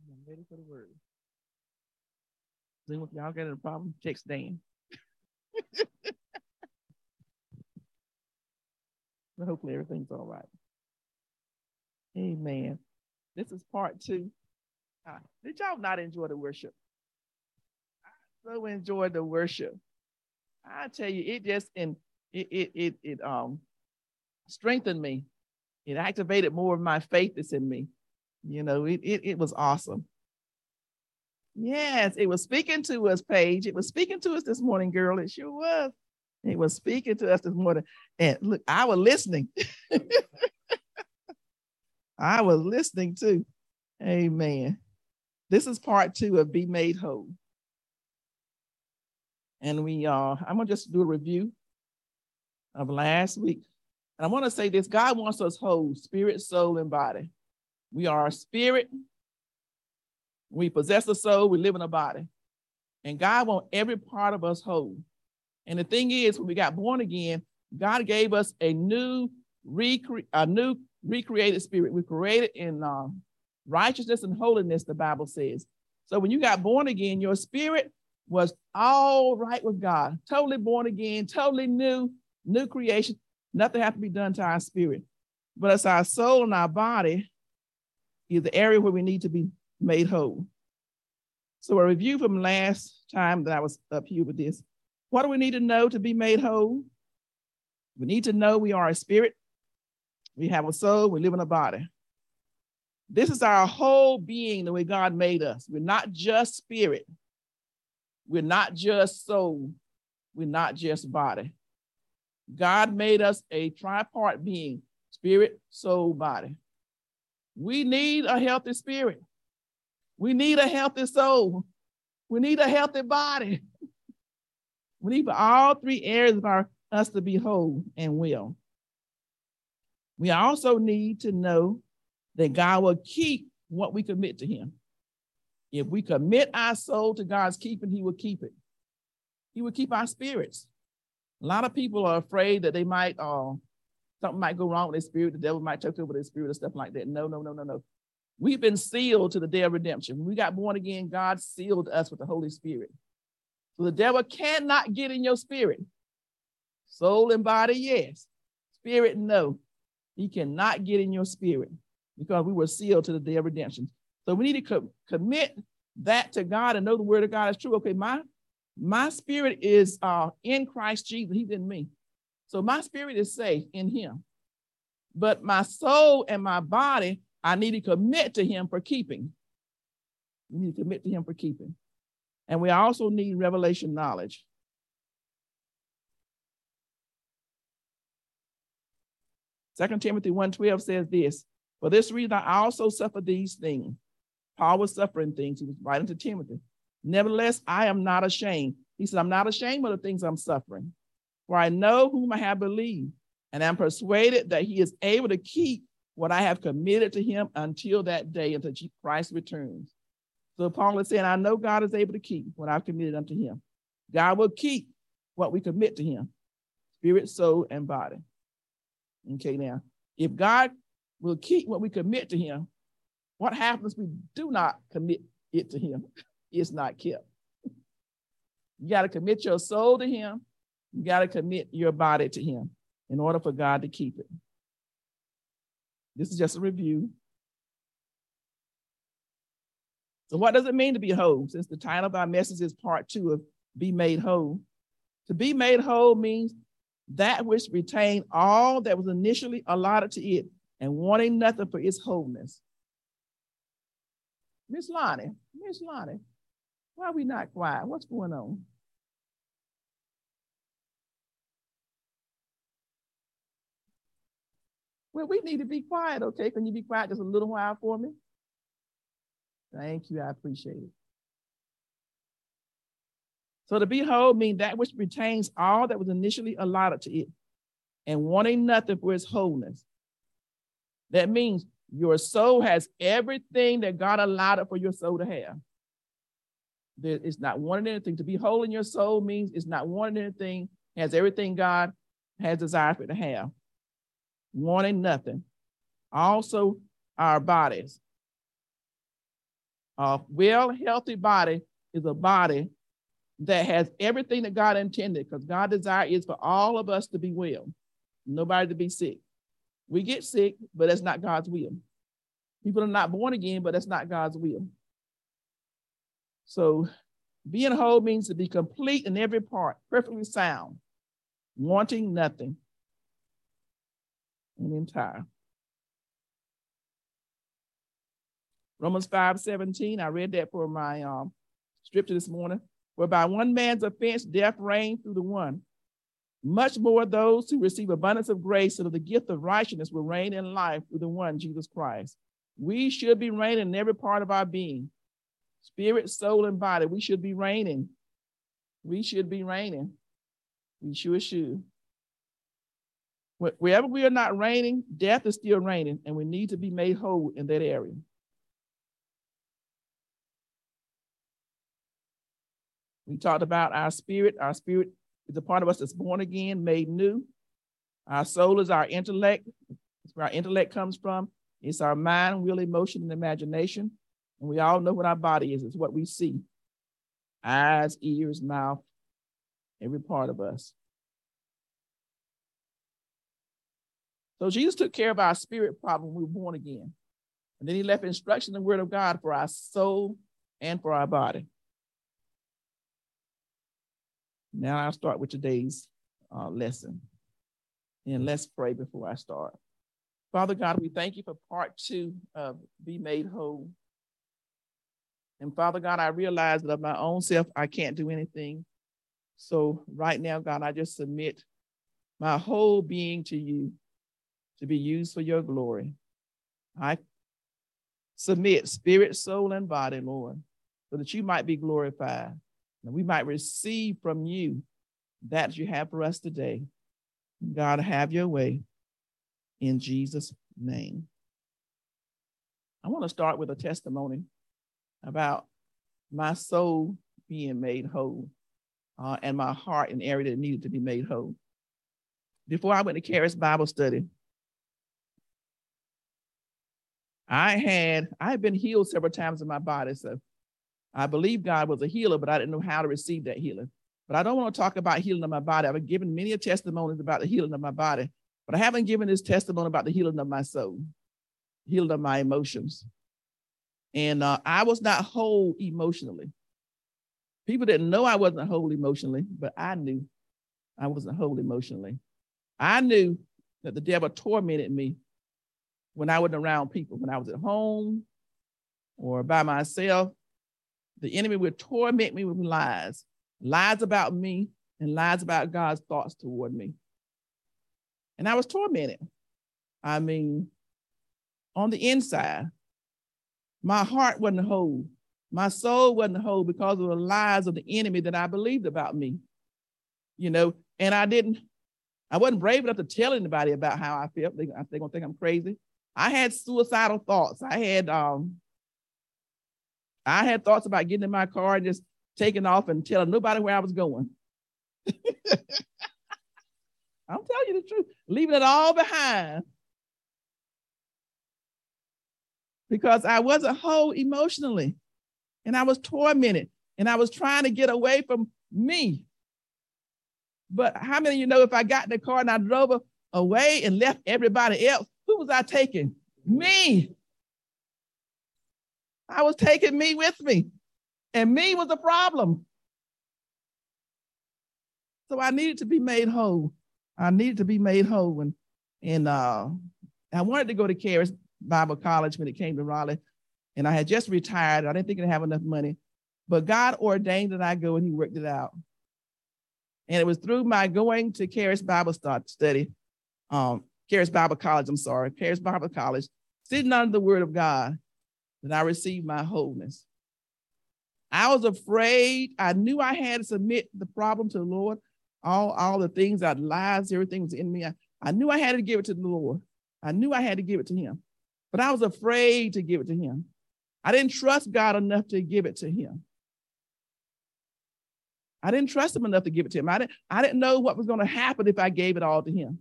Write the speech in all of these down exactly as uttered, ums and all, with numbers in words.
I'm ready for the word. Zoom, if y'all got a problem, text Dan. But hopefully everything's all right. Amen. This is part two. Uh, did y'all not enjoy the worship? I so enjoyed the worship. I tell you, it just and it it it, it um strengthened me. It activated more of my faith that's in me. You know, it it, it was awesome. Yes, it was speaking to us, Paige. It was speaking to us this morning, girl. It sure was. It was speaking to us this morning. And look, I was listening. I was listening too. Amen. This is part two of Be Made Whole. And we uh, I'm gonna just do a review of last week. And I want to say this: God wants us whole, spirit, soul, and body. We are a spirit. We possess a soul, we live in a body. And God wants every part of us whole. And the thing is, when we got born again, God gave us a new, recre- a new recreated spirit. We created in uh, righteousness and holiness, the Bible says. So when you got born again, your spirit was all right with God, totally born again, totally new, new creation. Nothing has to be done to our spirit. But it's our soul and our body is the area where we need to be made whole. So a review from last time that I was up here with this. What do we need to know to be made whole? We need to know we are a spirit. We have a soul. We live in a body. This is our whole being, the way God made us. We're not just spirit. We're not just soul. We're not just body. God made us a tripart being, spirit, soul, body. We need a healthy spirit. We need a healthy soul. We need a healthy body. We need for all three areas of our us to be whole and well. We also need to know that God will keep what we commit to him. If we commit our soul to God's keeping, he will keep it. He will keep our spirits. A lot of people are afraid that they might, uh, something might go wrong with their spirit. The devil might take over their spirit or stuff like that. No, no, no, no, no. We've been sealed to the day of redemption. When we got born again, God sealed us with the Holy Spirit. So the devil cannot get in your spirit. Soul and body, yes. Spirit, no. He cannot get in your spirit because we were sealed to the day of redemption. So we need to co- commit that to God and know the word of God is true. Okay, my, my spirit is uh, in Christ Jesus. He's in me. So my spirit is safe in him. But my soul and my body, I need to commit to him for keeping. We need to commit to him for keeping. And we also need revelation knowledge. Second Timothy one twelve says this, for this reason I also suffer these things. Paul was suffering things. He was writing to Timothy. Nevertheless, I am not ashamed. He said, I'm not ashamed of the things I'm suffering. For I know whom I have believed, and I'm persuaded that he is able to keep what I have committed to him until that day, until Christ returns. So Paul is saying, I know God is able to keep what I've committed unto him. God will keep what we commit to him, spirit, soul, and body. Okay, now, if God will keep what we commit to him, what happens if we do not commit it to him? It's not kept. You got to commit your soul to him. You got to commit your body to him in order for God to keep it. This is just a review. So what does it mean to be whole? Since the title of our message is part two of Be Made Whole. To be made whole means that which retained all that was initially allotted to it and wanting nothing for its wholeness. Miss Lonnie, Miss Lonnie, why are we not quiet? What's going on? Well, we need to be quiet, okay? Can you be quiet just a little while for me? Thank you, I appreciate it. So to be whole means that which retains all that was initially allotted to it and wanting nothing for its wholeness. That means your soul has everything that God allowed it for your soul to have. It's not wanting anything. To be whole in your soul means it's not wanting anything, has everything God has desired for it to have. Wanting nothing. Also, our bodies. A well, healthy body is a body that has everything that God intended, because God's desire is for all of us to be well, nobody to be sick. We get sick, but that's not God's will. People are not born again, but that's not God's will. So being whole means to be complete in every part, perfectly sound, wanting nothing, and entire. Romans five seventeen, I read that for my um, scripture this morning. Whereby one man's offense, death reigned through the one. Much more those who receive abundance of grace, so that the gift of righteousness will reign in life through the one, Jesus Christ. We should be reigning in every part of our being. Spirit, soul, and body. We should be reigning. We should be reigning. We sure should. Wherever we are not reigning, death is still reigning, and we need to be made whole in that area. We talked about our spirit. Our spirit is a part of us that's born again, made new. Our soul is our intellect. It's where our intellect comes from. It's our mind, will, emotion, and imagination. And we all know what our body is. It's what we see. Eyes, ears, mouth, every part of us. So Jesus took care of our spirit problem when we were born again. And then he left instruction in the word of God for our soul and for our body. Now I'll start with today's uh, lesson. And let's pray before I start. Father God, we thank you for part two of Be Made Whole. And Father God, I realize that of my own self, I can't do anything. So right now, God, I just submit my whole being to you to be used for your glory. I submit spirit, soul, and body, Lord, so that you might be glorified and we might receive from you that you have for us today. God, have your way in Jesus' name. I want to start with a testimony about my soul being made whole uh, and my heart in the area that needed to be made whole. Before I went to Charis Bible study, I had, I had been healed several times in my body. So I believe God was a healer, but I didn't know how to receive that healing. But I don't want to talk about healing of my body. I've given many testimonies about the healing of my body, but I haven't given this testimony about the healing of my soul, healing of my emotions. And uh, I was not whole emotionally. People didn't know I wasn't whole emotionally, but I knew I wasn't whole emotionally. I knew that the devil tormented me when I wasn't around people. When I was at home or by myself, the enemy would torment me with lies, lies about me and lies about God's thoughts toward me. And I was tormented. I mean, on the inside, my heart wasn't whole. My soul wasn't whole because of the lies of the enemy that I believed about me. You know, and I didn't, I wasn't brave enough to tell anybody about how I felt. They, they're going to think I'm crazy. I had suicidal thoughts. I had, um, I had thoughts about getting in my car and just taking off and telling nobody where I was going. I'm telling you the truth, leaving it all behind because I wasn't whole emotionally and I was tormented and I was trying to get away from me. But how many of you know if I got in the car and I drove away and left everybody else, who was I taking? Me. I was taking me with me, and me was a problem. So I needed to be made whole. I needed to be made whole. And, and uh, I wanted to go to Charis Bible College when it came to Raleigh, and I had just retired. I didn't think I'd have enough money, but God ordained that I go, and he worked it out. And it was through my going to Charis Bible study, um, Charis Bible College, I'm sorry, Charis Bible College, sitting under the word of God, that I received my wholeness. I was afraid. I knew I had to submit the problem to the Lord. All, all the things, that lies, everything was in me. I, I knew I had to give it to the Lord. I knew I had to give it to him, but I was afraid to give it to him. I didn't trust God enough to give it to him. I didn't trust him enough to give it to him. I didn't, I didn't know what was going to happen if I gave it all to him.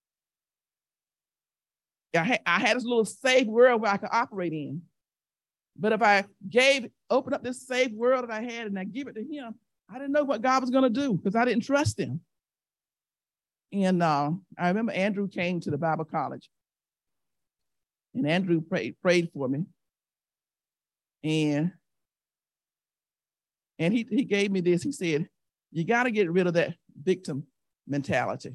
I had, I had this little safe world where I could operate in. But if I gave, open up this safe world that I had and I give it to him, I didn't know what God was going to do because I didn't trust him. And uh, I remember Andrew came to the Bible college. And Andrew prayed, prayed for me. And, and he, he gave me this. He said, you got to get rid of that victim mentality.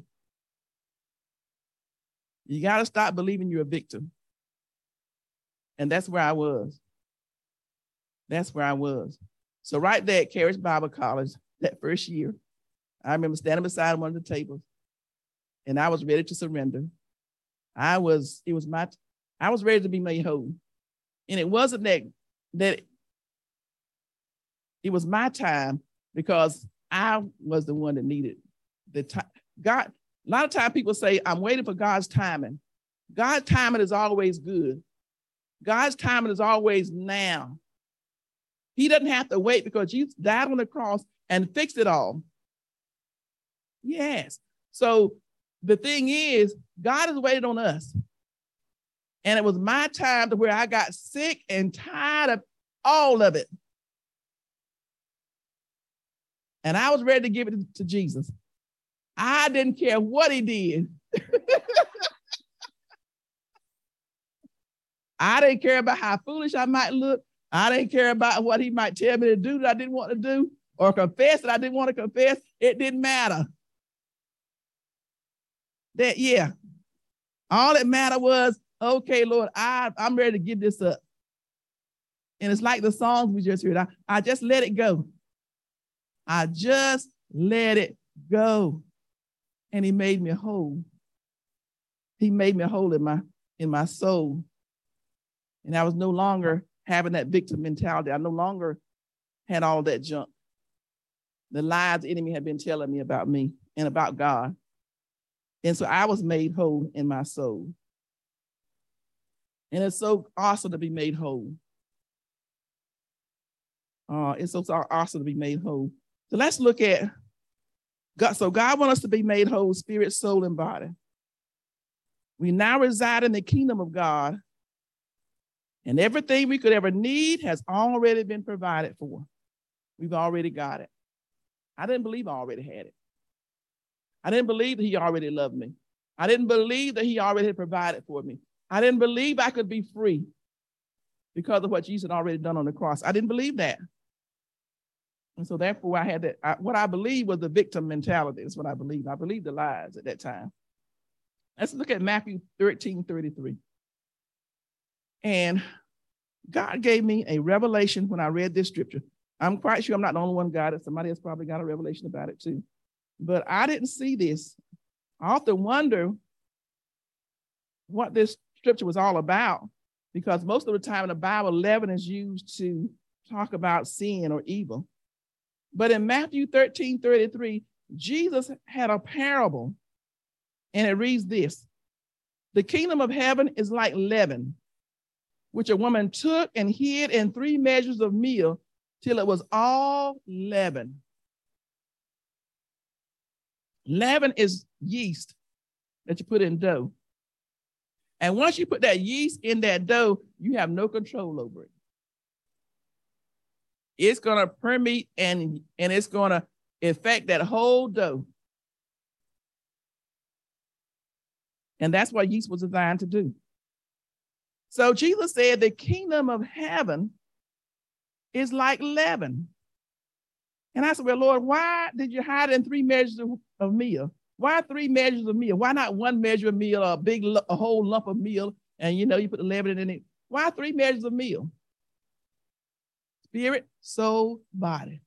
You got to stop believing you're a victim. And that's where I was. That's where I was. So right there at Caris Bible College, that first year, I remember standing beside one of the tables, and I was ready to surrender. I was, it was my, I was ready to be made whole. And it wasn't that, that it was my time because I was the one that needed the time. God, a lot of times people say, I'm waiting for God's timing. God's timing is always good. God's timing is always now. He doesn't have to wait because Jesus died on the cross and fixed it all. Yes. So the thing is, God has waited on us. And it was my time to where I got sick and tired of all of it. And I was ready to give it to Jesus. I didn't care what he did. I didn't care about how foolish I might look. I didn't care about what he might tell me to do that I didn't want to do or confess that I didn't want to confess. It didn't matter. That, yeah. All that mattered was, okay, Lord, I, I'm ready to give this up. And it's like the songs we just heard. I, I just let it go. I just let it go. And he made me whole. He made me whole in my, in my soul. And I was no longer having that victim mentality. I no longer had all that junk. The lies the enemy had been telling me about me and about God. And so I was made whole in my soul. And it's so awesome to be made whole. Uh, it's so awesome to be made whole. So let's look at God. So God wants us to be made whole, spirit, soul, and body. We now reside in the kingdom of God. And everything we could ever need has already been provided for. We've already got it. I didn't believe I already had it. I didn't believe that he already loved me. I didn't believe that he already had provided for me. I didn't believe I could be free because of what Jesus had already done on the cross. I didn't believe that. And so therefore I had that, I, what I believed was the victim mentality. That's what I believed. I believed the lies at that time. Let's look at Matthew thirteen thirty-three. And God gave me a revelation when I read this scripture. I'm quite sure I'm not the only one got it. Somebody else probably got a revelation about it too. But I didn't see this. I often wonder what this scripture was all about, because most of the time in the Bible, leaven is used to talk about sin or evil. But in Matthew thirteen thirty-three, Jesus had a parable, and it reads this: the kingdom of heaven is like leaven, which a woman took and hid in three measures of meal till it was all leavened. Leaven is yeast that you put in dough. And once you put that yeast in that dough, you have no control over it. It's going to permeate and, and it's going to affect that whole dough. And that's what yeast was designed to do. So Jesus said the kingdom of heaven is like leaven. And I said, well, Lord, why did you hide in three measures of, of meal? Why three measures of meal? Why not one measure of meal or a big, a whole lump of meal? And, you know, you put the leaven in it. Why three measures of meal? Spirit, soul, body.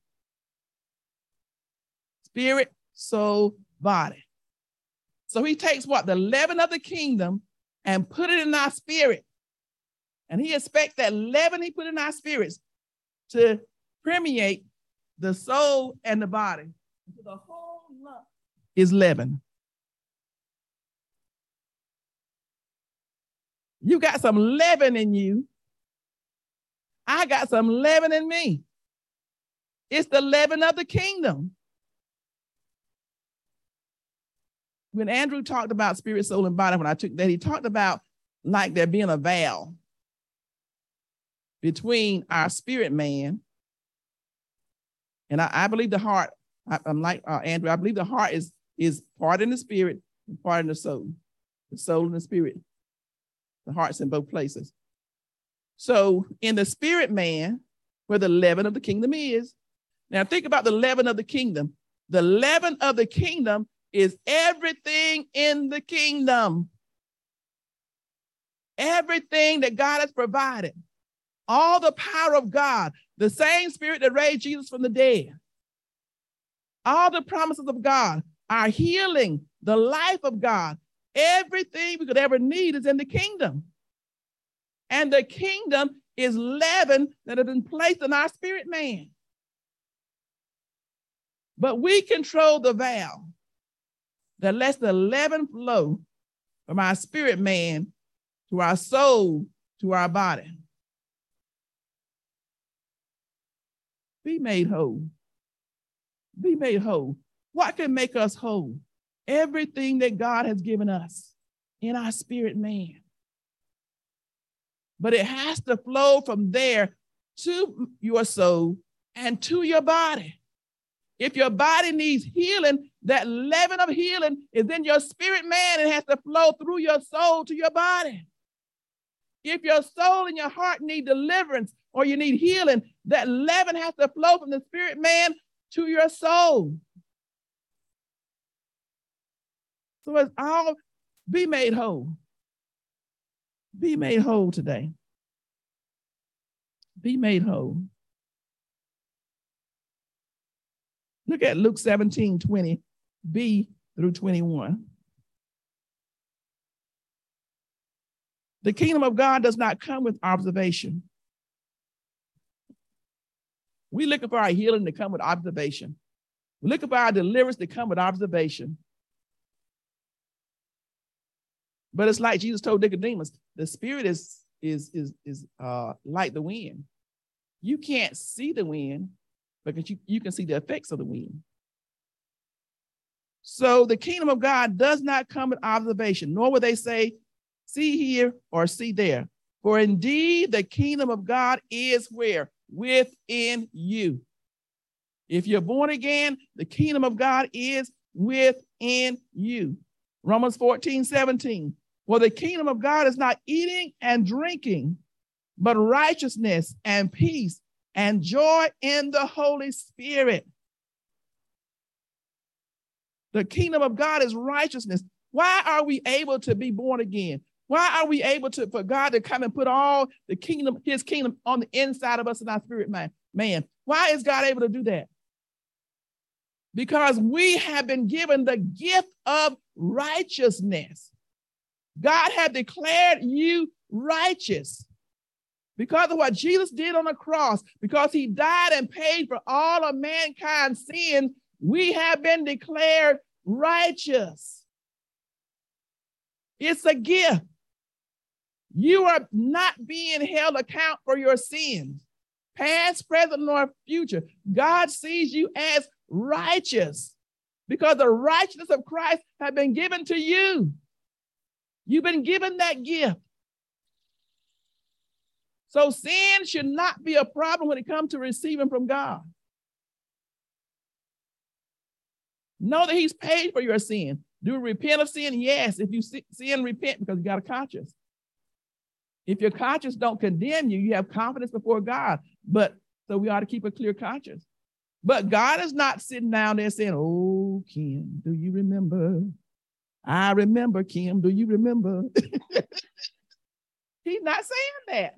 Spirit, soul, body. So he takes what? The leaven of the kingdom and put it in our spirit. And he expects that leaven he put in our spirits to permeate the soul and the body. So the whole lump is leaven. You got some leaven in you. I got some leaven in me. It's the leaven of the kingdom. When Andrew talked about spirit, soul, and body, when I took that, he talked about like there being a veil. between our spirit man. And I, I believe the heart, I, I'm like uh, Andrew, I believe the heart is, is part in the spirit and part in the soul. The soul and the spirit. The heart's in both places. So in the spirit man, where the leaven of the kingdom is. Now think about the leaven of the kingdom. The leaven of the kingdom is everything in the kingdom. Everything that God has provided. All the power of God. The same spirit that raised Jesus from the dead. All the promises of God. Our healing. The life of God. Everything we could ever need is in the kingdom. And the kingdom is leaven that has been placed in our spirit man. But we control the valve that lets the leaven flow from our spirit man to our soul, to our body. Be made whole. Be made whole. What can make us whole? Everything that God has given us in our spirit man. But it has to flow from there to your soul and to your body. If your body needs healing, that leaven of healing is in your spirit man and has to flow through your soul to your body. If your soul and your heart need deliverance or you need healing, that leaven has to flow from the spirit man to your soul. So it's all, be made whole. Be made whole today. Be made whole. Look at Luke seventeen, twenty, B through twenty-one. The kingdom of God does not come with observation. We're looking for our healing to come with observation. We're looking for our deliverance to come with observation. But it's like Jesus told Nicodemus, the spirit is, is, is, is uh, like the wind. You can't see the wind, because you, you can see the effects of the wind. So the kingdom of God does not come with observation, nor will they say, see here or see there. For indeed, the kingdom of God is where? Within you. If you're born again, the kingdom of God is within you. Romans fourteen, seventeen. For the kingdom of God is not eating and drinking, but righteousness and peace and joy in the Holy Spirit. The kingdom of God is righteousness. Why are we able to be born again? Why are we able to, for God to come and put all the kingdom, his kingdom on the inside of us in our spirit man? Man, why is God able to do that? Because we have been given the gift of righteousness. God had declared you righteous because of what Jesus did on the cross, because he died and paid for all of mankind's sins. We have been declared righteous. It's a gift. You are not being held account for your sins, past, present, nor future. God sees you as righteous because the righteousness of Christ has been given to you. You've been given that gift. So sin should not be a problem when it comes to receiving from God. Know that he's paid for your sin. Do you repent of sin? Yes. If you sin, repent, because you got a conscience. If your conscience don't condemn you, you have confidence before God. But so we ought to keep a clear conscience. But God is not sitting down there saying, oh, Kim, do you remember? I remember, Kim, do you remember? He's not saying that.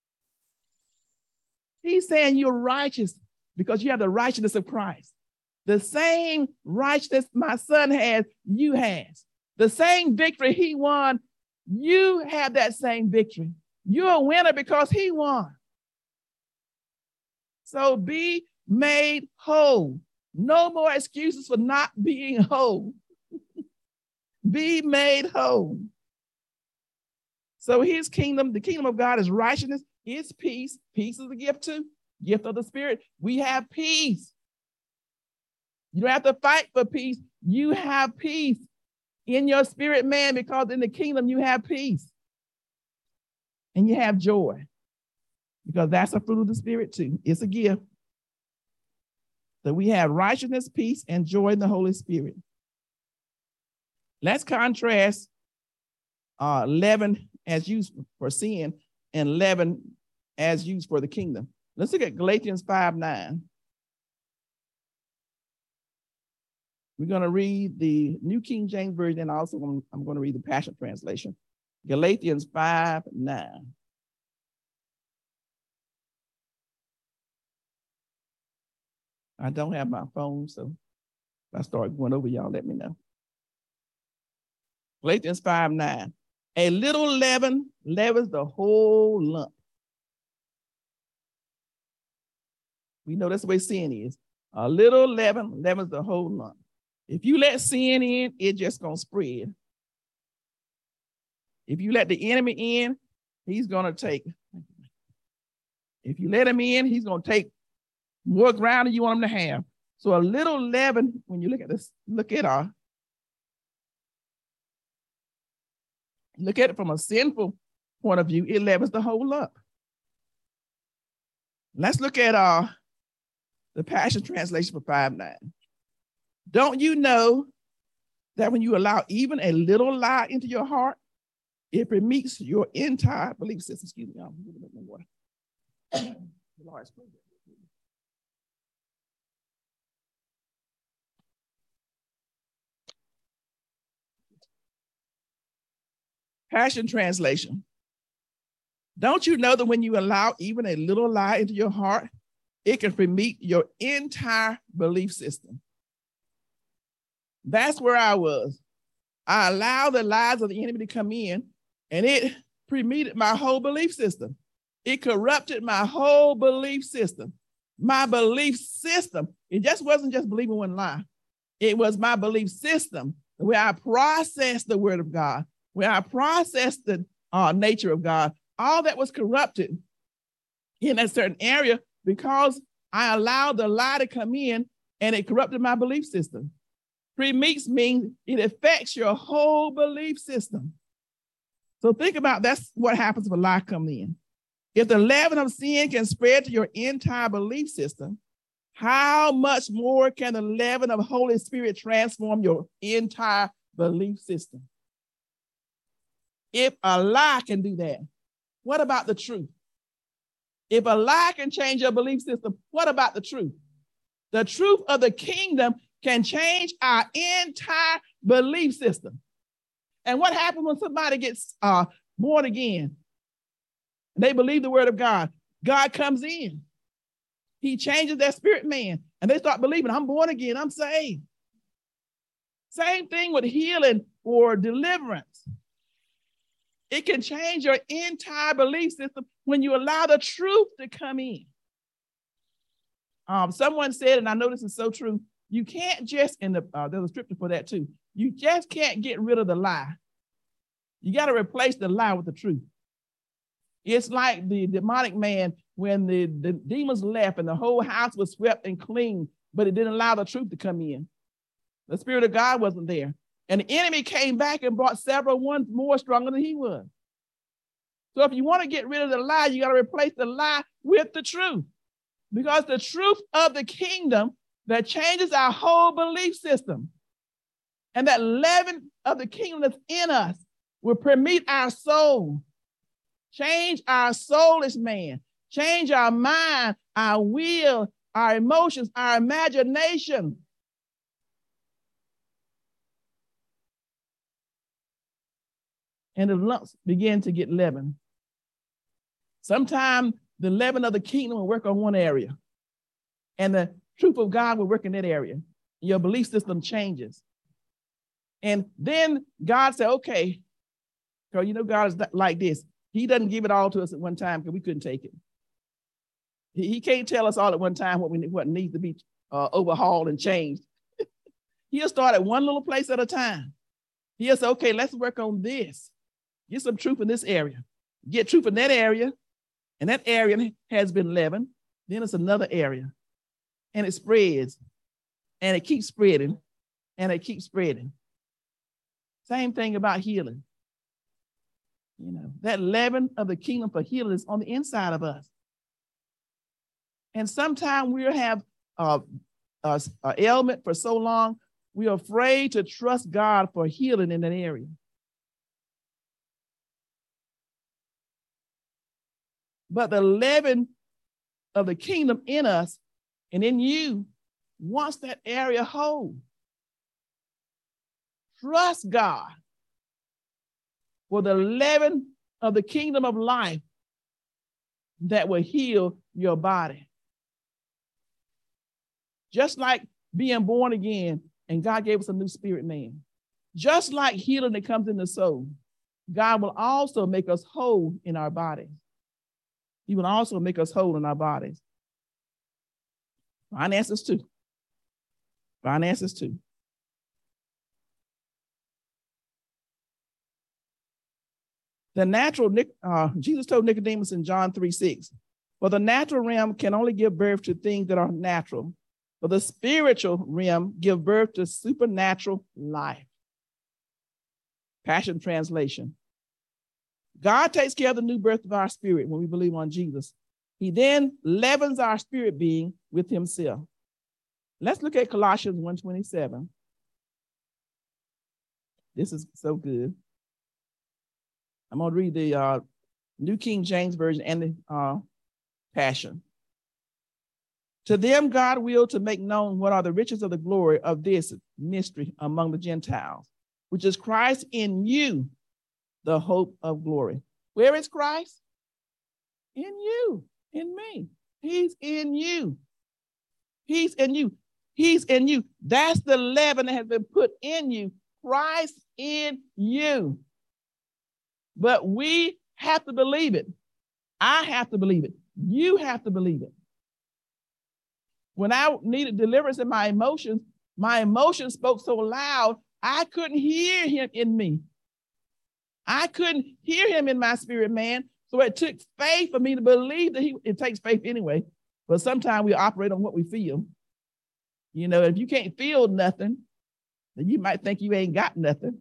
He's saying you're righteous because you have the righteousness of Christ. The same righteousness my son has, you has. The same victory he won, you have that same victory. You're a winner because he won. So be made whole. No more excuses for not being whole. Be made whole. So his kingdom, the kingdom of God is righteousness, is peace. Peace is a gift too. Gift of the Spirit. We have peace. You don't have to fight for peace. You have peace in your spirit, man, because in the kingdom you have peace and you have joy. because that's a fruit of the Spirit too. It's a gift. So we have righteousness, peace, and joy in the Holy Spirit. Let's contrast uh, leaven as used for sin and leaven as used for the kingdom. Let's look at Galatians five nine. We're going to read the New King James Version, and also I'm, I'm going to read the Passion Translation. Galatians five nine. I don't have my phone, so if I start going over, y'all let me know. Galatians five nine. A little leaven leavens the whole lump. We know that's the way sin is. A little leaven leavens the whole lump. If you let sin in, it's just going to spread. If you let the enemy in, he's going to take. If you let him in, he's going to take more ground than you want him to have. So a little leaven, when you look at this, look at our, look at it from a sinful point of view, it leavens the whole lump. Let's look at uh, the Passion Translation for five nine. Don't you know that when you allow even a little lie into your heart, it permeates your entire belief system? Excuse me, I'm a little bit more water. Passion Translation. Don't you know that when you allow even a little lie into your heart, it can permeate your entire belief system? That's where I was. I allowed the lies of the enemy to come in, and it permeated my whole belief system. It corrupted my whole belief system. My belief system, it just wasn't just believing one lie. It was my belief system where I processed the word of God, where I processed the uh, nature of God. All that was corrupted in a certain area because I allowed the lie to come in, and it corrupted my belief system. Premix means it affects your whole belief system. So think about that's what happens if a lie comes in. If the leaven of sin can spread to your entire belief system, how much more can the leaven of Holy Spirit transform your entire belief system? If a lie can do that, what about the truth? If a lie can change your belief system, what about the truth? The truth of the kingdom can change our entire belief system. And what happens when somebody gets uh, born again? They believe the word of God. God comes in. He changes their spirit man, and they start believing, I'm born again, I'm saved. Same thing with healing or deliverance. It can change your entire belief system when you allow the truth to come in. Um, someone said, and I know this is so true, you can't just, in the, uh, there's a scripture for that too, you just can't get rid of the lie. You got to replace the lie with the truth. It's like the demonic man when the, the demons left and the whole house was swept and clean, but it didn't allow the truth to come in. The Spirit of God wasn't there. And the enemy came back and brought several ones more stronger than he was. So if you want to get rid of the lie, you got to replace the lie with the truth. Because the truth of the kingdom that changes our whole belief system, and that leaven of the kingdom that's in us will permeate our soul, change our soulish man, change our mind, our will, our emotions, our imagination. And the lumps begin to get leavened. Sometimes the leaven of the kingdom will work on one area, and the truth of God will work in that area. Your belief system changes. And then God said, okay, girl, you know God is like this. He doesn't give it all to us at one time because we couldn't take it. He, he can't tell us all at one time what, we, what needs to be uh, overhauled and changed. He'll start at one little place at a time. He'll say, okay, let's work on this. Get some truth in this area. Get truth in that area, and that area has been leavened. Then it's another area, and it spreads, and it keeps spreading, and it keeps spreading. Same thing about healing. You know, that leaven of the kingdom for healing is on the inside of us. And sometimes we'll have a, a, a ailment for so long, we're afraid to trust God for healing in that area. But the leaven of the kingdom in us and in you wants that area whole. Trust God for the leaven of the kingdom of life that will heal your body. Just like being born again and God gave us a new spirit man. Just like healing that comes in the soul, God will also make us whole in our bodies. He will also make us whole in our bodies. Finances too. Finances too. The natural, uh, Jesus told Nicodemus in John three six, for the natural realm can only give birth to things that are natural, but the spiritual realm give birth to supernatural life. Passion Translation. God takes care of the new birth of our spirit when we believe on Jesus. He then leavens our spirit being with himself. Let's look at Colossians one twenty-seven. This is so good. I'm going to read the uh, New King James Version and the uh, Passion. To them God willed to make known what are the riches of the glory of this mystery among the Gentiles, which is Christ in you, the hope of glory. Where is Christ? In you, in me. He's in you. He's in you. He's in you. That's the leaven that has been put in you. Christ in you. But we have to believe it. I have to believe it. You have to believe it. When I needed deliverance in my emotions, my emotions spoke so loud, I couldn't hear him in me. I couldn't hear him in my spirit, man. So it took faith for me to believe that he, it takes faith anyway. But sometimes we operate on what we feel. You know, if you can't feel nothing, then you might think you ain't got nothing.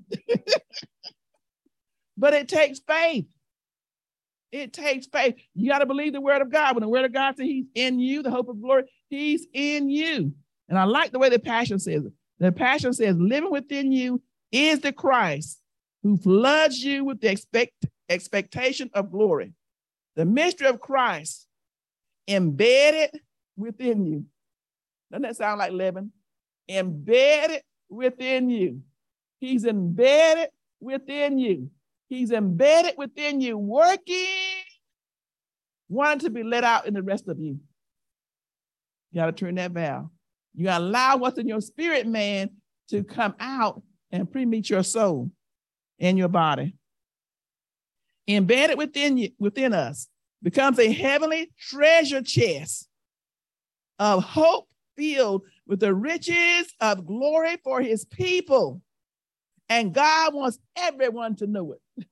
But it takes faith. It takes faith. You got to believe the word of God. When the word of God says he's in you, the hope of glory, he's in you. And I like the way the Passion says it. The Passion says, living within you is the Christ who floods you with the expect, expectation of glory. The mystery of Christ embedded within you. Doesn't that sound like leaven? Embedded within you. He's embedded within you. He's embedded within you, working, wanting to be let out in the rest of you. You got to turn that valve. You got to allow what's in your spirit, man, to come out and pre-meet your soul and your body. Embedded within you, within us, becomes a heavenly treasure chest of hope filled with the riches of glory for his people. And God wants everyone to know it.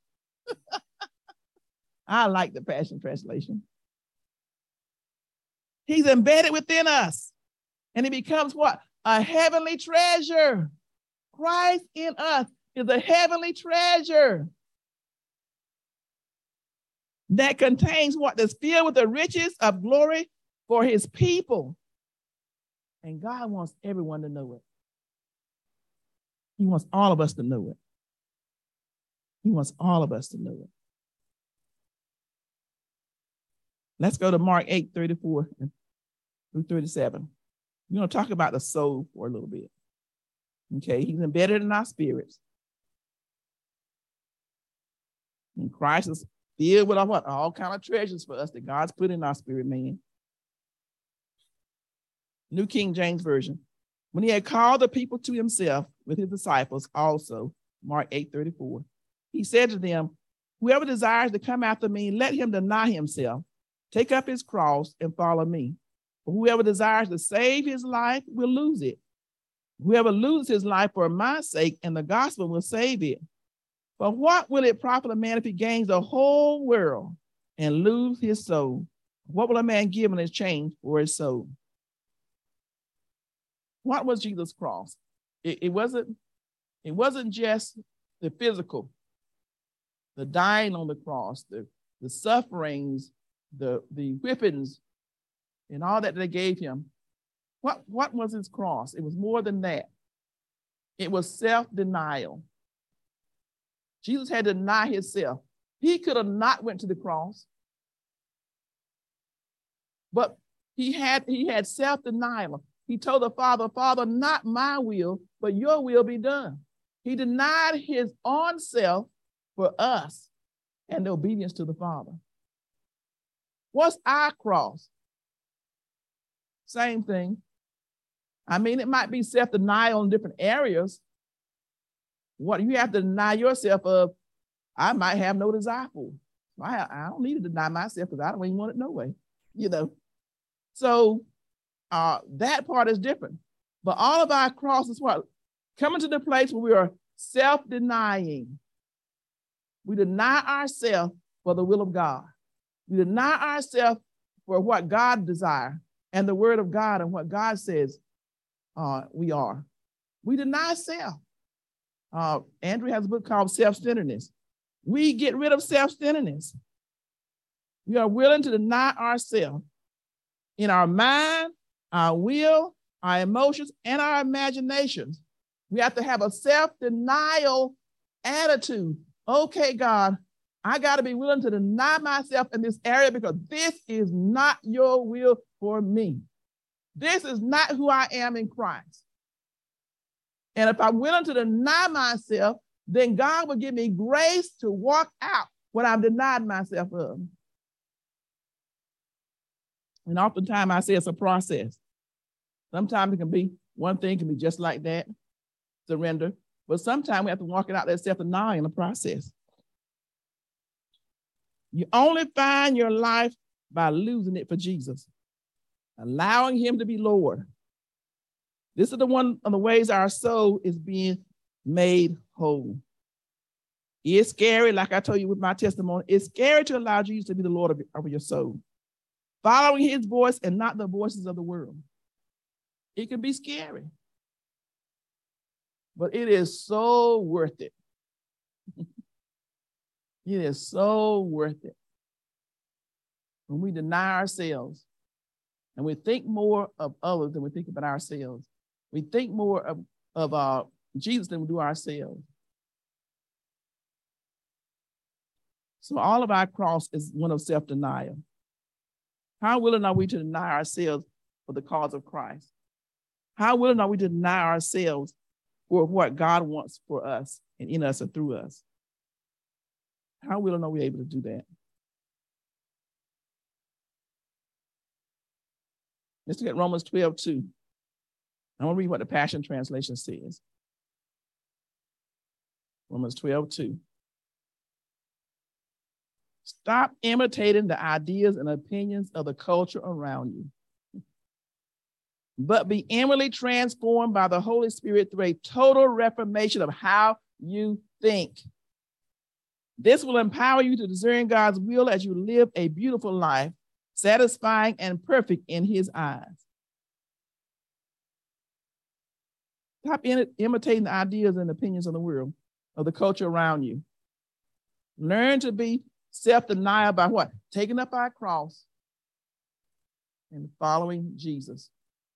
I like the Passion Translation. He's embedded within us. And he becomes what? A heavenly treasure. Christ in us is a heavenly treasure that contains what? That's filled with the riches of glory for his people. And God wants everyone to know it. He wants all of us to know it. He wants all of us to know it. Let's go to Mark eight, thirty-four through thirty-seven. We're going to talk about the soul for a little bit. Okay, he's embedded in our spirits. And Christ is filled with all, what? All kind of treasures for us that God's put in our spirit, man. New King James Version. When he had called the people to himself with his disciples also, Mark eight, thirty-four, he said to them, whoever desires to come after me, let him deny himself, take up his cross and follow me. For whoever desires to save his life will lose it. Whoever loses his life for my sake and the gospel will save it. But what will it profit a man if he gains the whole world and lose his soul? What will a man give in exchange for his soul? What was Jesus' cross? It, it wasn't, it wasn't just the physical, the dying on the cross, the, the sufferings, the, the whippings, and all that they gave him. What, what was his cross? It was more than that. It was self-denial. Jesus had to deny himself. He could have not went to the cross, but he had, he had self-denial. He told the Father, Father, not my will, but your will be done. He denied his own self for us and the obedience to the Father. What's our cross? Same thing. I mean, it might be self-denial in different areas. What you have to deny yourself of, I might have no desire for. I, I don't need to deny myself because I don't even want it no way, you know. So uh, that part is different. But all of our crosses, what? Coming to the place where we are self-denying. We deny ourselves for the will of God. We deny ourselves for what God desires and the word of God and what God says uh, we are. We deny self. Uh, Andrew has a book called Self-Centeredness. We get rid of self-centeredness. We are willing to deny ourselves in our mind, our will, our emotions, and our imaginations. We have to have a self-denial attitude. Okay, God, I got to be willing to deny myself in this area because this is not your will for me. This is not who I am in Christ. And if I'm willing to deny myself, then God will give me grace to walk out what I've denied myself of. And oftentimes I say it's a process. Sometimes it can be, one thing can be just like that, surrender. But sometimes we have to walk it out that self-denial in the process. You only find your life by losing it for Jesus, allowing him to be Lord. This is the one of the ways our soul is being made whole. It's scary, like I told you with my testimony, it's scary to allow Jesus to be the Lord of, of your soul, following his voice and not the voices of the world. It can be scary, but it is so worth it. It is so worth it. When we deny ourselves and we think more of others than we think about ourselves. We think more of, of uh, Jesus than we do ourselves. So all of our cross is one of self-denial. How willing are we to deny ourselves for the cause of Christ? How willing are we to deny ourselves for what God wants for us and in us and through us? How willing are we able to do that? Let's look at Romans twelve two. I want to read what the Passion Translation says. Romans twelve two. Stop imitating the ideas and opinions of the culture around you, but be inwardly transformed by the Holy Spirit through a total reformation of how you think. This will empower you to discern God's will as you live a beautiful life, satisfying and perfect in his eyes. Stop imitating the ideas and opinions of the world, of the culture around you. Learn to be self-denial by what? Taking up our cross and following Jesus.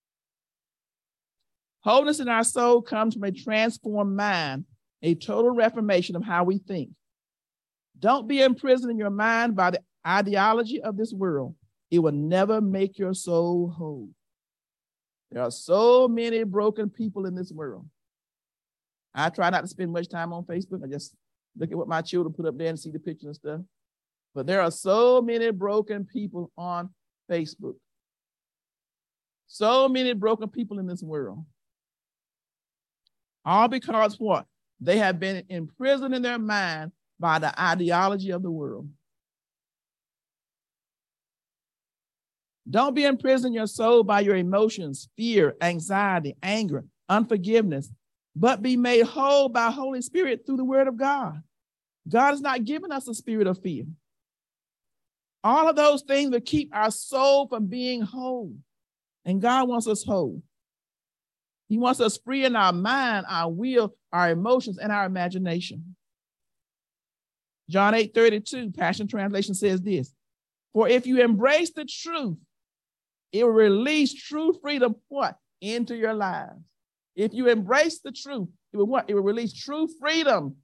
Wholeness in our soul comes from a transformed mind, a total reformation of how we think. Don't be imprisoned in your mind by the ideology of this world. It will never make your soul whole. There are so many broken people in this world. I try not to spend much time on Facebook. I just look at what my children put up there and see the pictures and stuff. But there are so many broken people on Facebook. So many broken people in this world. All because what? They have been imprisoned in their mind by the ideology of the world. Don't be imprisoned in your soul by your emotions, fear, anxiety, anger, unforgiveness, but be made whole by Holy Spirit through the word of God. God has not given us a spirit of fear. All of those things will keep our soul from being whole. And God wants us whole. He wants us free in our mind, our will, our emotions, and our imagination. John eight thirty-two, Passion Translation says this, for if you embrace the truth It will release true freedom, what? Into your lives. If you embrace the truth, it will what? It will release true freedom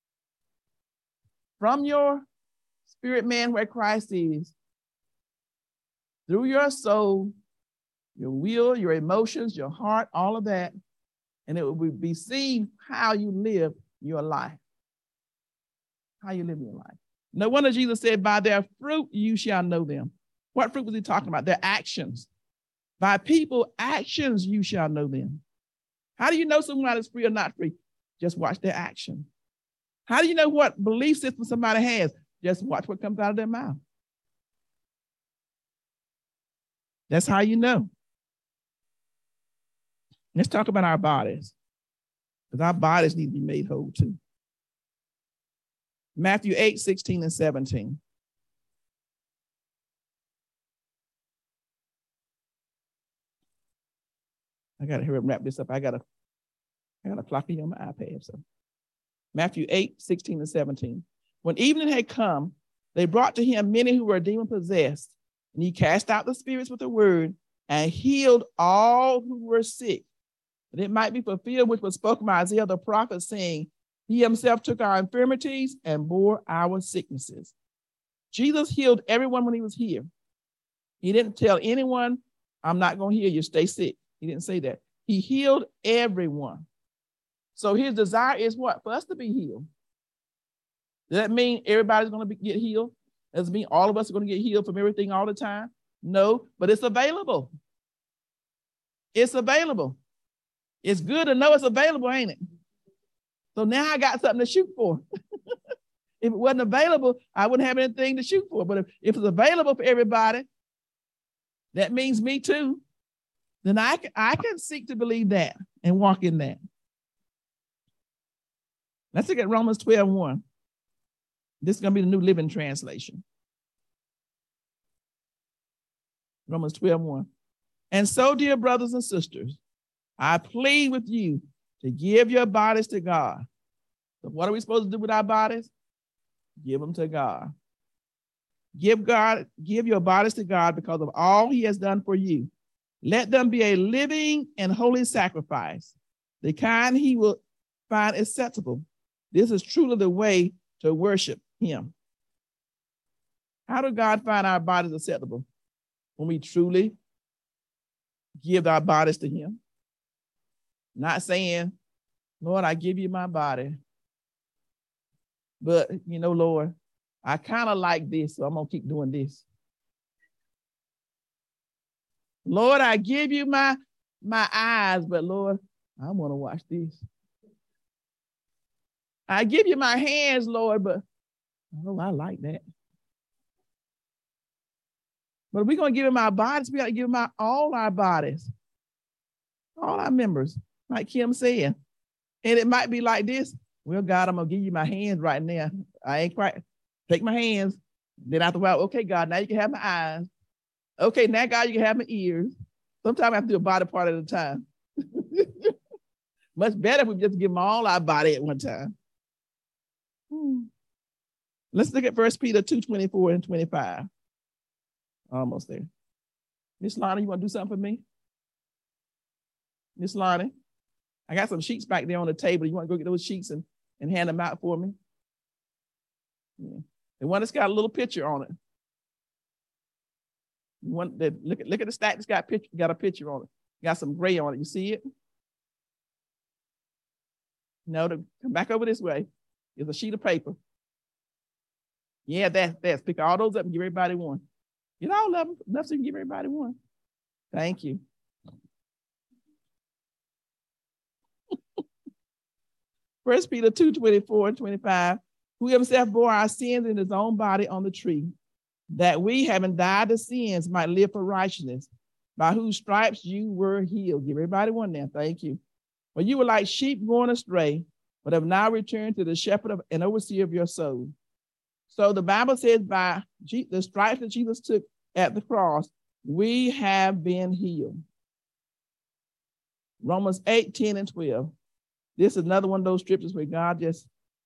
from your spirit man where Christ is, through your soul, your will, your emotions, your heart, all of that. And it will be seen how you live your life. How you live your life. No wonder Jesus said, by their fruit you shall know them. What fruit was he talking about? Their actions. By people's actions you shall know them. How do you know someone is free or not free? Just watch their action. How do you know what belief system somebody has? Just watch what comes out of their mouth. That's how you know. Let's talk about our bodies, because our bodies need to be made whole too. Matthew eight, sixteen and seventeen. I got to hurry up and wrap this up. I got to I got to clock it on my iPad. So Matthew eight, sixteen and seventeen. When evening had come, they brought to him many who were demon possessed, and he cast out the spirits with the word and healed all who were sick. That it might be fulfilled which was spoken by Isaiah the prophet, saying, he himself took our infirmities and bore our sicknesses. Jesus healed everyone when he was here. He didn't tell anyone, I'm not going to heal you, stay sick. He didn't say that. He healed everyone. So his desire is what? For us to be healed. Does that mean everybody's going to be, get healed? Does it mean all of us are going to get healed from everything all the time? No, but it's available. It's available. It's good to know it's available, ain't it? So now I got something to shoot for. If it wasn't available, I wouldn't have anything to shoot for. But if, if it's available for everybody, that means me too. Then I can, I can seek to believe that and walk in that. Let's look at Romans twelve, one. This is going to be the New Living Translation. Romans twelve, one. And so, dear brothers and sisters, I plead with you to give your bodies to God. So what are we supposed to do with our bodies? Give them to God. Give God, give your bodies to God because of all he has done for you. Let them be a living and holy sacrifice, the kind he will find acceptable. This is truly the way to worship him. How does God find our bodies acceptable? When we truly give our bodies to him. Not saying, Lord, I give you my body. But, you know, Lord, I kind of like this, so I'm going to keep doing this. Lord, I give you my, my eyes, but Lord, I want to watch this. I give you my hands, Lord, but oh, I like that. But if we're going to give him our bodies, we got to give him our, all our bodies, all our members, like Kim said. And it might be like this. Well, God, I'm going to give you my hands right now. I ain't quite, take my hands. Then after a while, okay, God, now you can have my eyes. Okay, now, God, you can have my ears. Sometimes I have to do a body part at a time. Much better if we just give them all our body at one time. Hmm. Let's look at First Peter two, twenty-four and twenty-five. Almost there. Miss Lonnie, you want to do something for me? Miss Lonnie, I got some sheets back there on the table. You want to go get those sheets and, and hand them out for me? Yeah. The one that's got a little picture on it. You want the, look at look at the stack that's got picture, got a picture on it. Got some gray on it. You see it? No, to come back over this way. It's a sheet of paper. Yeah, that's that's pick all those up and give everybody one. Get all of them, enough so you can give everybody one. Thank you. First Peter two, twenty-four and twenty-five, who himself bore our sins in his own body on the tree, that we, having died to sins, might live for righteousness, by whose stripes you were healed. Give everybody one now. Thank you. Well, you were like sheep going astray, but have now returned to the shepherd of, and overseer of your soul. So the Bible says by G, the stripes that Jesus took at the cross, we have been healed. Romans eight, ten, and twelve. This is another one of those scriptures where God just,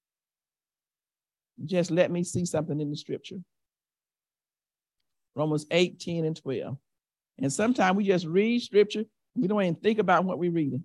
just let me see something in the scripture. Romans eight, ten, and twelve. And sometimes we just read scripture. We don't even think about what we're reading.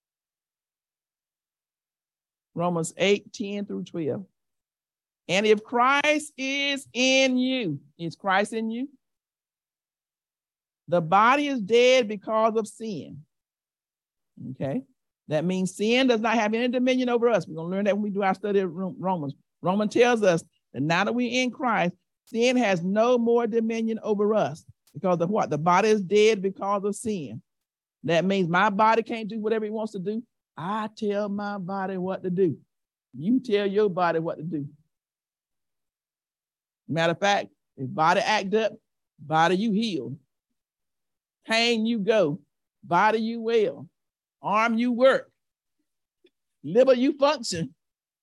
Romans eight, ten through twelve. And if Christ is in you, is Christ in you? The body is dead because of sin. Okay? That means sin does not have any dominion over us. We're going to learn that when we do our study of Romans. Romans tells us that now that we're in Christ, sin has no more dominion over us. Because of what? The body is dead because of sin. That means my body can't do whatever it wants to do. I tell my body what to do. You tell your body what to do. Matter of fact, if body act up, body you heal. Pain you go. Body you well. Arm you work. Liver you function.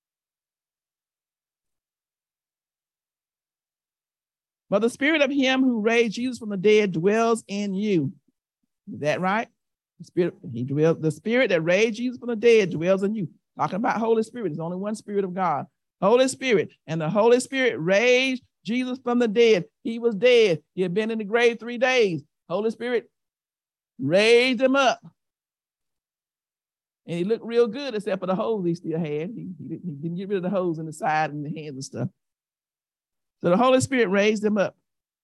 But the spirit of him who raised Jesus from the dead dwells in you. Is that right? The spirit, he dwells, the spirit that raised Jesus from the dead dwells in you. Talking about Holy Spirit. There's only one Spirit of God. Holy Spirit. And the Holy Spirit raised Jesus from the dead. He was dead. He had been in the grave three days. Holy Spirit raised him up. And he looked real good, except for the holes he still had. He, he, didn't, he didn't get rid of the holes in the side and the hands and stuff. So the Holy Spirit raised him up.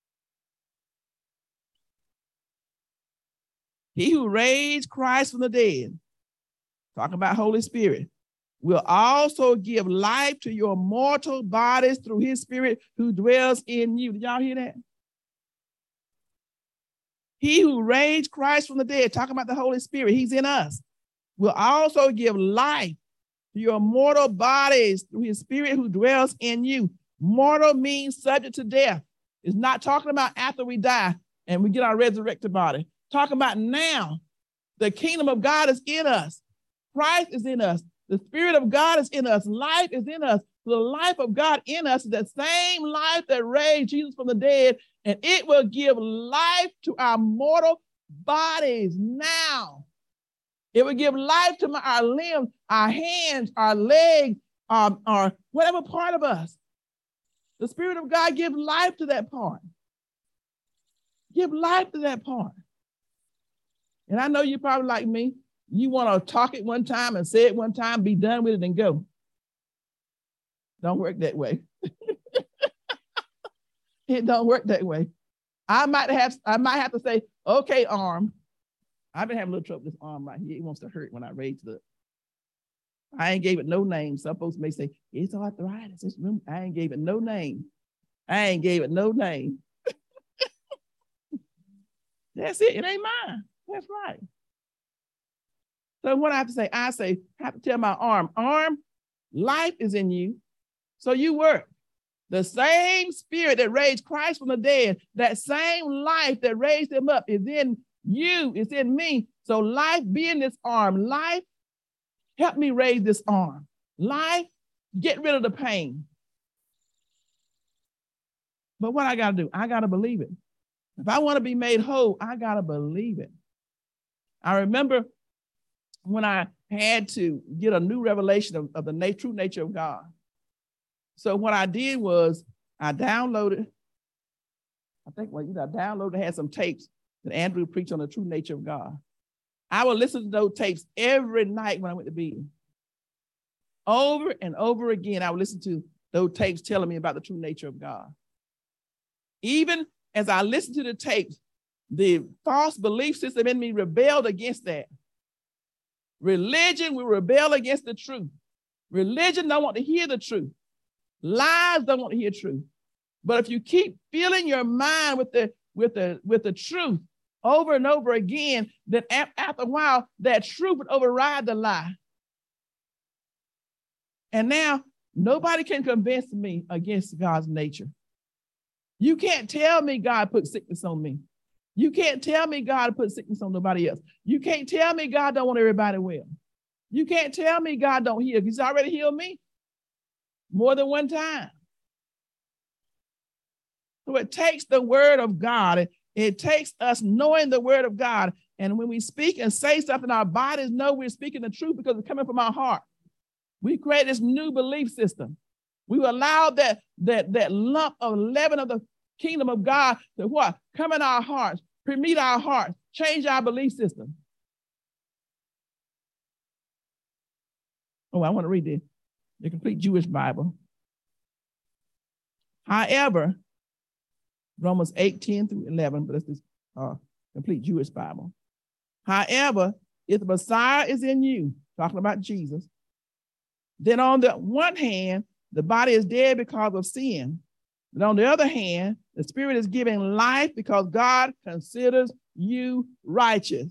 He who raised Christ from the dead, talking about Holy Spirit, will also give life to your mortal bodies through his spirit who dwells in you. Did y'all hear that? He who raised Christ from the dead, talking about the Holy Spirit, he's in us, will also give life to your mortal bodies through his spirit who dwells in you. Mortal means subject to death. It's not talking about after we die and we get our resurrected body. Talking about now, the kingdom of God is in us. Christ is in us. The Spirit of God is in us. Life is in us. The life of God in us is the same life that raised Jesus from the dead, and it will give life to our mortal bodies now. It will give life to my, our limbs, our hands, our legs, um, our whatever part of us. The Spirit of God give life to that part. Give life to that part. And I know you're probably like me. You want to talk it one time and say it one time, be done with it and go. Don't work that way. It don't work that way. I might have, I might have to say, okay, arm. I've been having a little trouble with this arm right here. It wants to hurt when I raise it up. I ain't gave it no name. Some folks may say, it's arthritis. It's room. I ain't gave it no name. I ain't gave it no name. That's it. It ain't mine. That's right. So what I have to say, I say, I have to tell my arm, arm, life is in you. So you work. The same spirit that raised Christ from the dead, that same life that raised him up is in you, it's in me. So life be in this arm. Life, help me raise this arm. Life, get rid of the pain. But what I got to do, I got to believe it. If I want to be made whole, I got to believe it. I remember when I had to get a new revelation of, of the na- true nature of God. So what I did was I downloaded, I think, well, you know, I downloaded, had some tapes that Andrew preached on the true nature of God. I would listen to those tapes every night when I went to bed. Over and over again, I would listen to those tapes telling me about the true nature of God. Even as I listened to the tapes, the false belief system in me rebelled against that. Religion will rebel against the truth. Religion don't want to hear the truth. Lies don't want to hear truth. But if you keep filling your mind with the, with the, with the truth over and over again, then after a while, that truth would override the lie. And now nobody can convince me against God's nature. You can't tell me God put sickness on me. You can't tell me God put sickness on nobody else. You can't tell me God don't want everybody well. You can't tell me God don't heal. He's already healed me more than one time. So it takes the word of God. It, it takes us knowing the word of God. And when we speak and say something, our bodies know we're speaking the truth because it's coming from our heart. We create this new belief system. We allow that, that, that lump of leaven of the kingdom of God to what? Come in our hearts. permeate our hearts, change our belief system. Oh, I want to read this, the complete Jewish Bible. However, Romans eight, ten through eleven, but it's this uh, complete Jewish Bible. However, if the Messiah is in you, talking about Jesus, then on the one hand, the body is dead because of sin. But on the other hand, the spirit is giving life because God considers you righteous.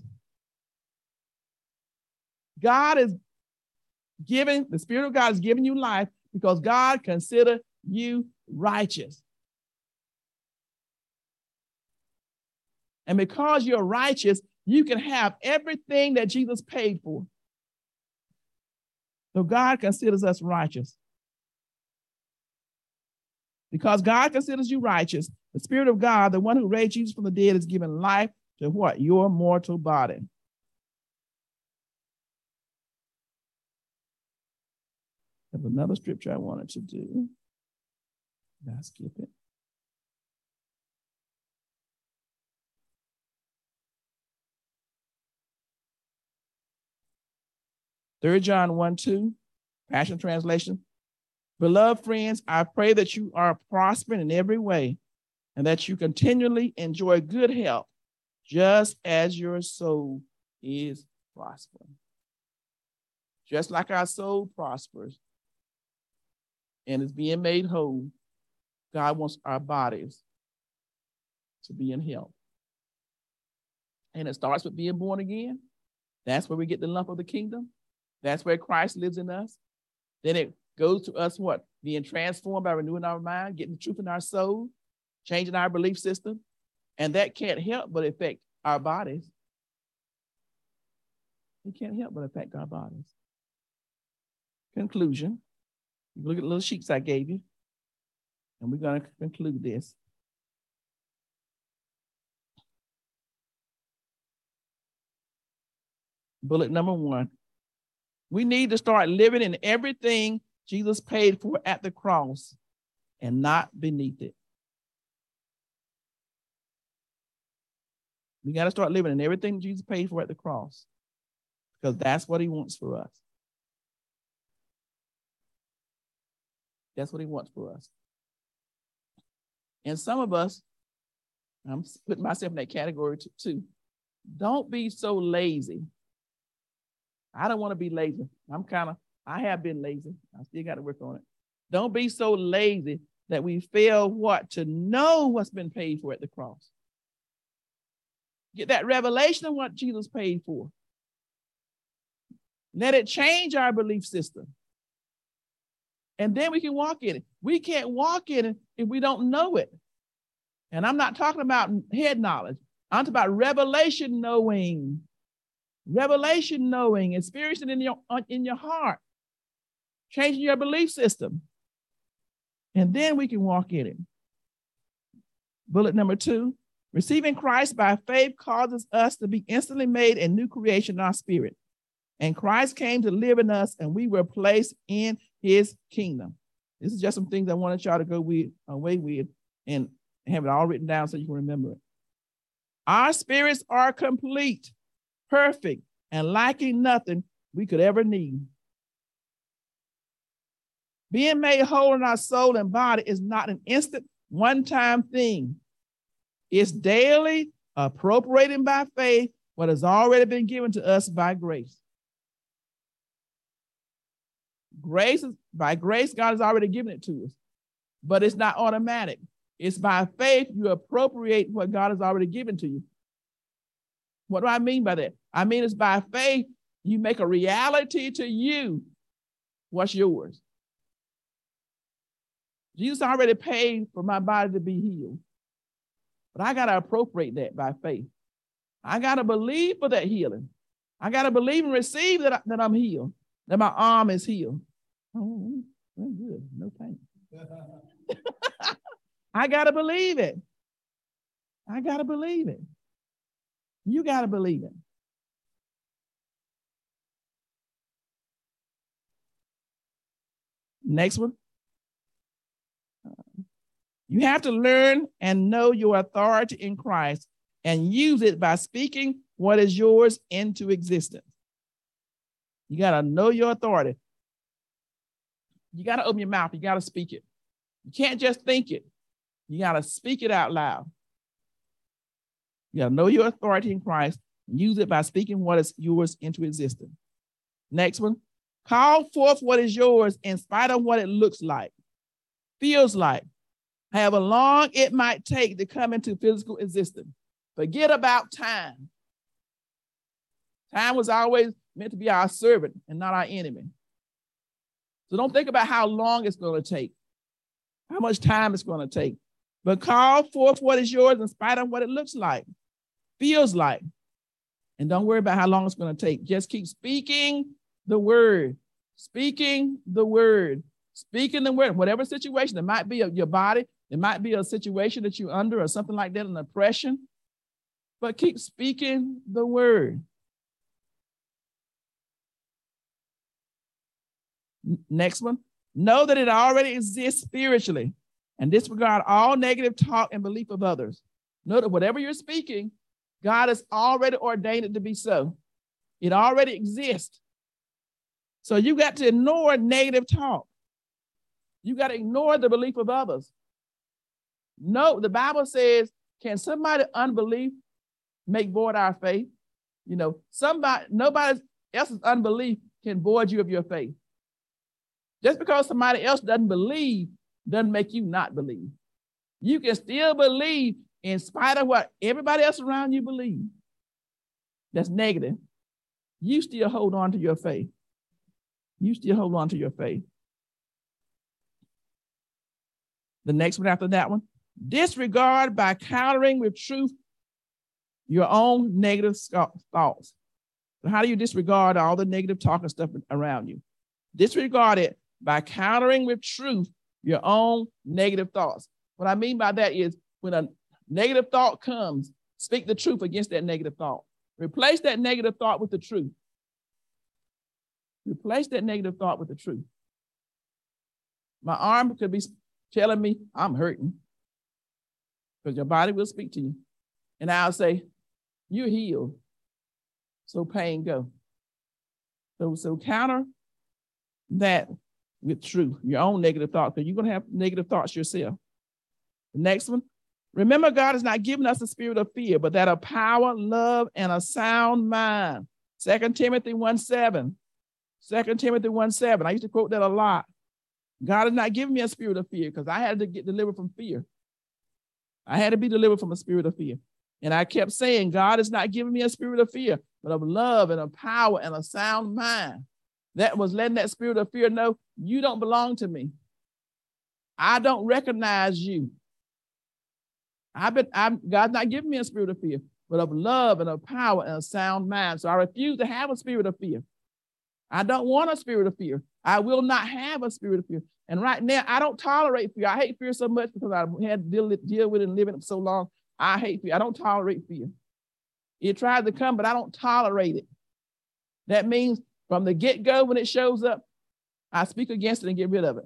God is giving, the Spirit of God is giving you life because God considers you righteous. And because you're righteous, you can have everything that Jesus paid for. So God considers us righteous. Because God considers you righteous, the Spirit of God, the one who raised Jesus from the dead, is giving life to what? Your mortal body. There's another scripture I wanted to do. I'll skip it. Third John one, two, Passion Translation. Beloved friends, I pray that you are prospering in every way and that you continually enjoy good health, just as your soul is prospering. Just like our soul prospers and is being made whole, God wants our bodies to be in health. And it starts with being born again. That's where we get the lump of the kingdom. That's where Christ lives in us. Then it goes to us what? Being transformed by renewing our mind, getting the truth in our soul, changing our belief system. And that can't help but affect our bodies. It can't help but affect our bodies. Conclusion. Look at the little sheets I gave you. And we're going to conclude this. Bullet number one. We need to start living in everything Jesus paid for at the cross and not beneath it. We got to start living in everything Jesus paid for at the cross because that's what he wants for us. That's what he wants for us. And some of us, I'm putting myself in that category too, don't be so lazy. I don't want to be lazy. I'm kind of, I have been lazy. I still got to work on it. Don't be so lazy that we fail what? To know what's been paid for at the cross. Get that revelation of what Jesus paid for. Let it change our belief system. And then we can walk in it. We can't walk in it if we don't know it. And I'm not talking about head knowledge. I'm talking about revelation knowing. Revelation knowing, experiencing in your, in your heart, changing your belief system. And then we can walk in it. Bullet number two, receiving Christ by faith causes us to be instantly made a new creation in our spirit. And Christ came to live in us, and we were placed in his kingdom. This is just some things I wanted y'all to go with, away with and have it all written down so you can remember it. Our spirits are complete, perfect, and lacking nothing we could ever need. Being made whole in our soul and body is not an instant, one-time thing. It's daily appropriating by faith what has already been given to us by grace. Grace is, by grace, God has already given it to us, but it's not automatic. It's by faith you appropriate what God has already given to you. What do I mean by that? I mean it's by faith you make a reality to you what's yours. Jesus already paid for my body to be healed, but I got to appropriate that by faith. I got to believe for that healing. I got to believe and receive that, I, that I'm healed, that my arm is healed. Oh, well, good, no pain. I got to believe it. I got to believe it. You got to believe it. Next one. You have to learn and know your authority in Christ and use it by speaking what is yours into existence. You got to know your authority. You got to open your mouth. You got to speak it. You can't just think it. You got to speak it out loud. You got to know your authority in Christ. Use it by speaking what is yours into existence. Next one. Call forth what is yours in spite of what it looks like, feels like, however long it might take to come into physical existence. Forget about time. Time was always meant to be our servant and not our enemy. So don't think about how long it's going to take, how much time it's going to take. But call forth what is yours in spite of what it looks like, feels like. And don't worry about how long it's going to take. Just keep speaking the word, speaking the word, speaking the word. Whatever situation, it might be your body, it might be a situation that you're under or something like that, an oppression. But keep speaking the word. Next one. Know that it already exists spiritually and disregard all negative talk and belief of others. Know that whatever you're speaking, God has already ordained it to be so. It already exists. So you got to ignore negative talk. You got to ignore the belief of others. No, the Bible says, can somebody unbelief make void our faith? You know, somebody, nobody else's unbelief can void you of your faith. Just because somebody else doesn't believe doesn't make you not believe. You can still believe in spite of what everybody else around you believes. That's negative. You still hold on to your faith. You still hold on to your faith. The next one after that one, disregard by countering with truth your own negative thoughts. So how do you disregard all the negative talk and stuff around you? Disregard it by countering with truth your own negative thoughts. What I mean by that is when a negative thought comes, speak the truth against that negative thought. Replace that negative thought with the truth. Replace that negative thought with the truth. My arm could be telling me I'm hurting because your body will speak to you. And I'll say, you're healed. So pain go. So, so counter that with truth, your own negative thoughts, because you're going to have negative thoughts yourself. The next one, remember God has not given us a spirit of fear, but that of power, love, and a sound mind. Second Timothy one seven. Second Timothy one seven. I used to quote that a lot. God has not given me a spirit of fear because I had to get delivered from fear. I had to be delivered from a spirit of fear. And I kept saying, God has not given me a spirit of fear, but of love and of power and a sound mind. That was letting that spirit of fear know you don't belong to me. I don't recognize you. I've been, I'm, God's not giving me a spirit of fear, but of love and of power and a sound mind. So I refuse to have a spirit of fear. I don't want a spirit of fear. I will not have a spirit of fear. And right now, I don't tolerate fear. I hate fear so much because I had to deal, deal with it and live in it so long. I hate fear. I don't tolerate fear. It tries to come, but I don't tolerate it. That means from the get-go, when it shows up, I speak against it and get rid of it.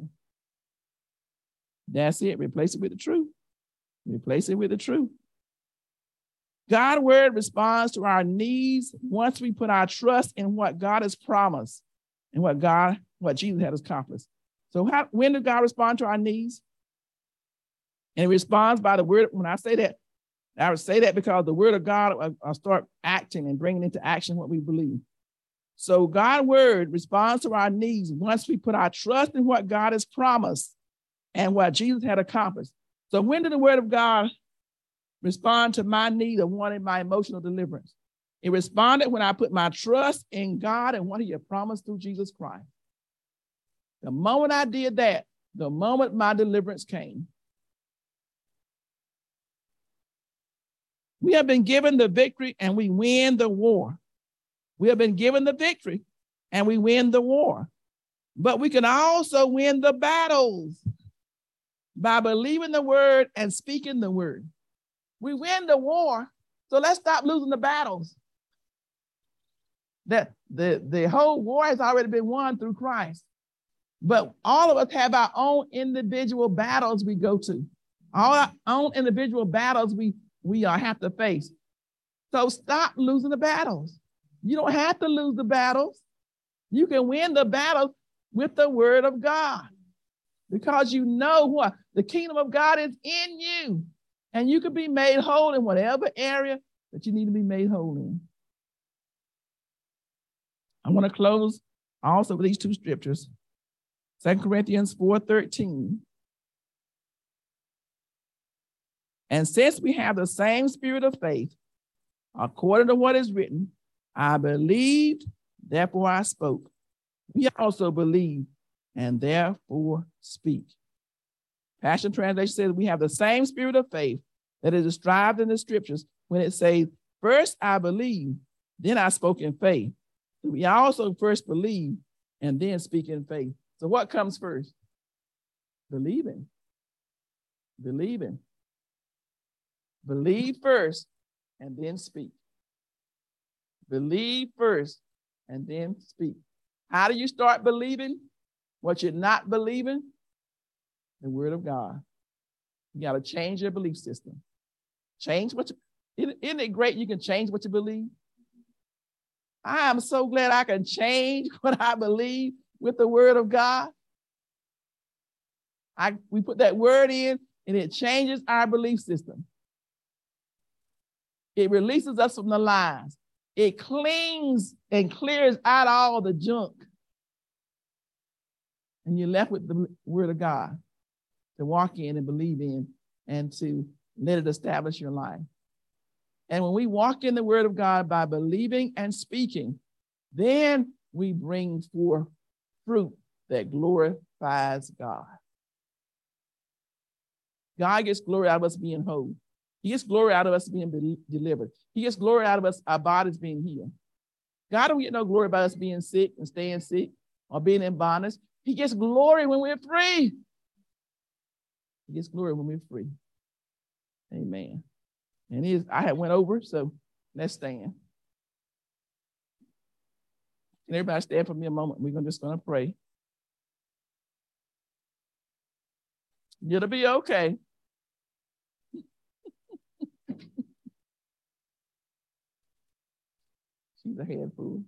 That's it. Replace it with the truth. Replace it with the truth. God's word responds to our needs once we put our trust in what God has promised and what God, what Jesus has accomplished. So how, when does God respond to our needs? And it responds by the word. When I say that, I would say that because the word of God will, will start acting and bringing into action what we believe. So God's word responds to our needs once we put our trust in what God has promised and what Jesus had accomplished. So when did the word of God respond to my need of wanting my emotional deliverance? It responded when I put my trust in God and what he had promised through Jesus Christ. The moment I did that, the moment my deliverance came. We have been given the victory and we win the war. We have been given the victory and we win the war. But we can also win the battles by believing the word and speaking the word. We win the war, so let's stop losing the battles. That the, the whole war has already been won through Christ. But all of us have our own individual battles we go to. All our own individual battles we, we uh, have to face. So stop losing the battles. You don't have to lose the battles. You can win the battle with the word of God because you know what the kingdom of God is in you, and you can be made whole in whatever area that you need to be made whole in. I want to close also with these two scriptures, Second Corinthians four thirteen. And since we have the same spirit of faith, according to what is written, I believed, therefore I spoke. We also believe, and therefore speak. Passion Translation says we have the same spirit of faith that is described in the scriptures when it says, first I believe, then I spoke in faith. We also first believe and then speak in faith. So what comes first? Believing. Believing. Believe first and then speak. Believe first and then speak. How do you start believing what you're not believing? The word of God. You got to change your belief system. Change what you, isn't it great you can change what you believe? I am so glad I can change what I believe with the word of God. I, we put that word in and it changes our belief system. It releases us from the lies. It cleans and clears out all the junk. And you're left with the word of God to walk in and believe in and to let it establish your life. And when we walk in the word of God by believing and speaking, then we bring forth fruit that glorifies God. God gets glory out of us being whole. He gets glory out of us being be- delivered. He gets glory out of us, our bodies being healed. God don't get no glory about us being sick and staying sick or being in bondage. He gets glory when we're free. He gets glory when we're free. Amen. And he is, I had went over, so let's stand. Can everybody stand for me a moment? We're just going to pray. It'll be okay. She's a handful.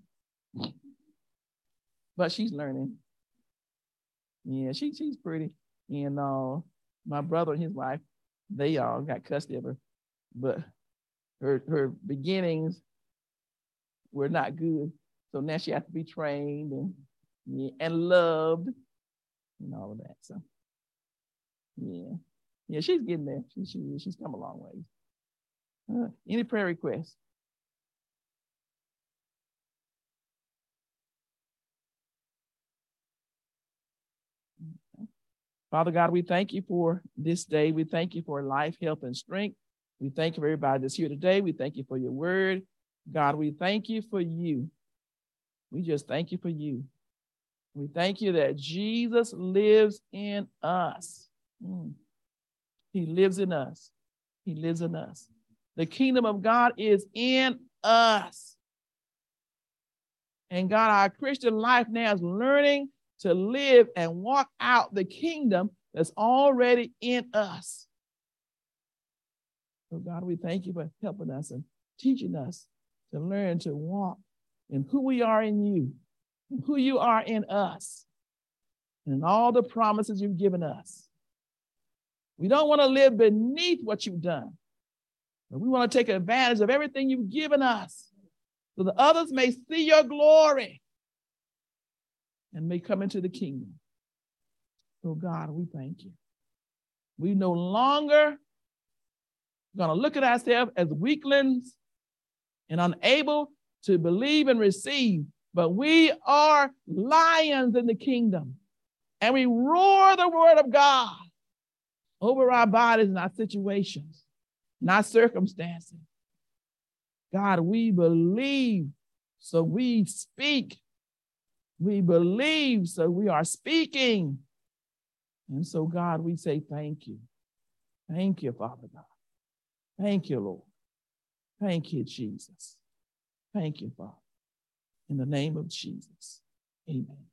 But she's learning. Yeah, she, she's pretty. And uh, my brother and his wife, they all got custody of her. But her, her beginnings were not good. So now she has to be trained and, yeah, and loved and all of that. So, yeah. Yeah, she's getting there. She, she, she's come a long way. Uh, any prayer requests? Father God, we thank you for this day. We thank you for life, health, and strength. We thank you for everybody that's here today. We thank you for your word. God, we thank you for you. We just thank you for you. We thank you that Jesus lives in us. Mm. He lives in us. He lives in us. The kingdom of God is in us. And God, our Christian life now is learning to live and walk out the kingdom that's already in us. So God, we thank you for helping us and teaching us to learn to walk in who we are in you, and who you are in us, and all the promises you've given us. We don't want to live beneath what you've done, but we want to take advantage of everything you've given us so that others may see your glory and may come into the kingdom. So God, we thank you. We no longer going to look at ourselves as weaklings and unable to believe and receive, but we are lions in the kingdom, and we roar the word of God over our bodies and our situations and our circumstances. God, we believe, so we speak. We believe, so we are speaking. And so, God, we say thank you. Thank you, Father God. Thank you, Lord. Thank you, Jesus. Thank you, Father. In the name of Jesus, amen.